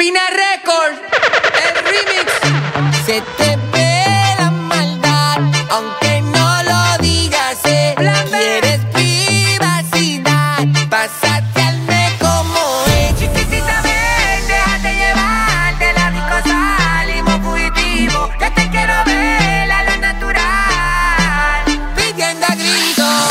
Pina Record, el remix. Se te ve la maldad, aunque no lo digas. Quieres privacidad, pásate al me como es. Chiquitita, ven, déjate llevar de la disco, salimos fugitivos. Yo te quiero ver a lo natural, pidiendo a gritos.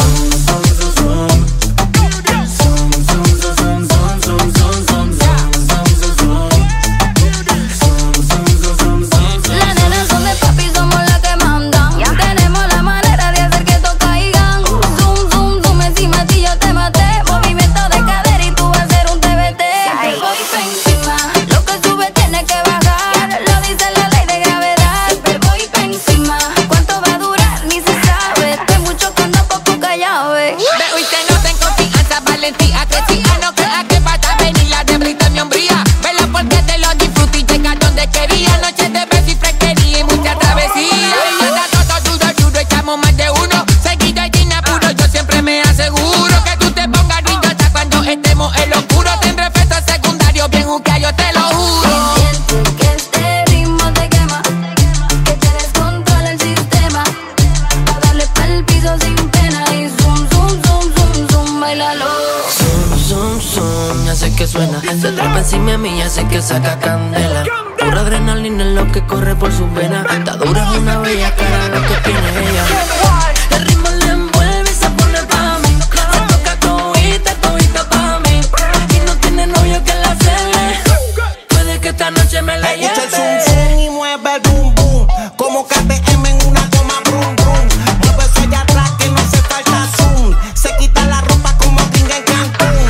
Que suena, se trepa encima mía, sé que saca candela. Pura adrenalina es lo que corre por sus venas. Está dura, es una bella cara lo que tiene ella. El ritmo le envuelve y se pone pa' mí. Se toca todita pa' mí. Y no tiene novio que la cele. Puede que esta noche me la lleve. Escucha el zum zum y mueve el boom boom. Como KTM en una goma brum brum. Mueve eso allá atrás que no hace falta zoom. Se quita la ropa como pinga en Cancún.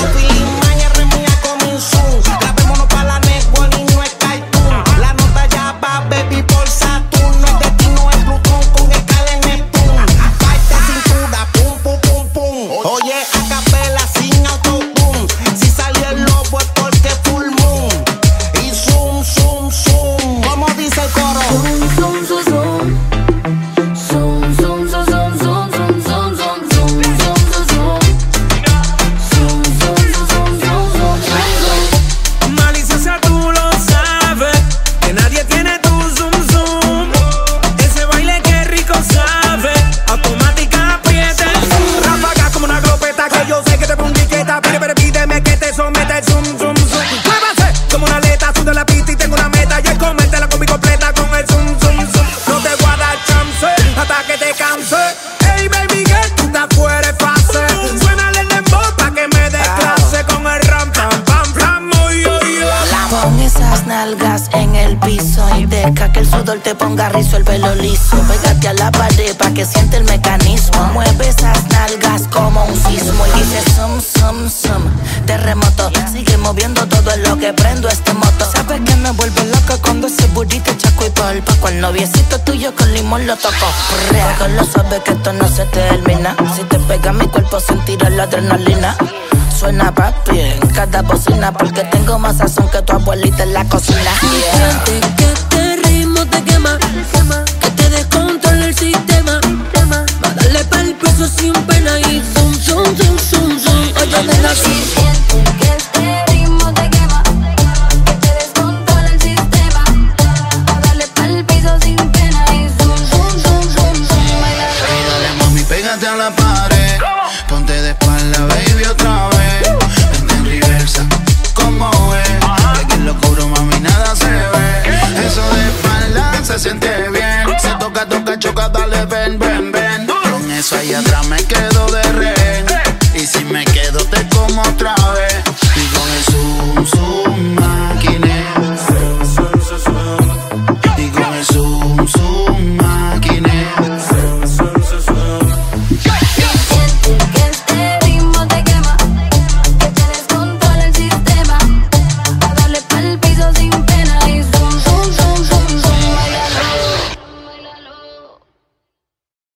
En el piso y deja que el sudor te ponga rizo, el pelo liso. Pégate a la pared pa' que siente el mecanismo. Mueve esas nalgas como un sismo y dice zum, zum, zum. Terremoto, sigue moviendo todo en lo que prendo este moto. Sabes que me vuelve loca cuando ese burrito chaco y polpa. Con el noviecito tuyo con limón lo toco. Cógelo suave que esto no se termina. Si te pega mi cuerpo sentirás la adrenalina. Suena papi en cada bocina porque tengo más sazón que tu abuelita en la cocina. Siente que este ritmo te quema, que te descontrola el sistema. Va a darle pa'l piso sin pena y zum, zum, zum, zum, zum. Oye, de la siente que este ritmo te quema, que te descontrola el sistema. Va a darle pa'l piso sin pena y zum, zum, zum, zum, zum. Hey, dale mami, pégate a la pared. Ponte de espalda, baby, otra vez. Vente en reversa, como ves. Que quien lo cubro, mami, nada se ve. Eso de espalda se siente bien. Se toca, toca, choca, dale, ven, ven, ven. Con eso ahí atrás me quedo de rehén. Y si me quedo, te como otra vez. Y con el zoom, zoom,